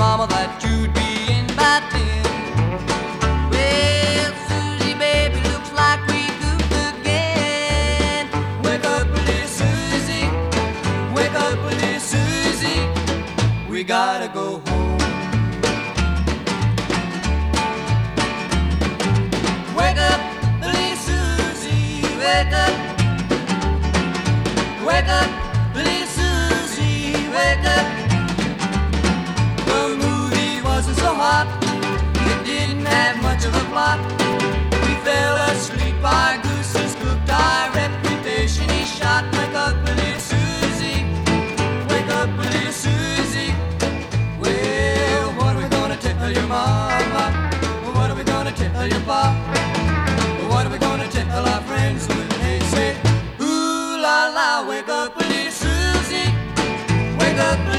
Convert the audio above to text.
mama that you'd be in by 10. Well, Susie, baby, looks like we goofed again. Wake up, little Susie. Wake up, little Susie. We gotta go home. Wake up, little Susie. Wake up. Wake up, little Susie. Wake up. The movie wasn't so hot. It didn't have much of a plot. We fell asleep. Our gooses cooked. Our reputation is shot. Wake up, little Susie. Wake up, little Susie. Well, what are we gonna tell your mama? What are we gonna tell your pop? What are we gonna tell our friends when they say, ooh la la, wake up, little Susie. Wake up,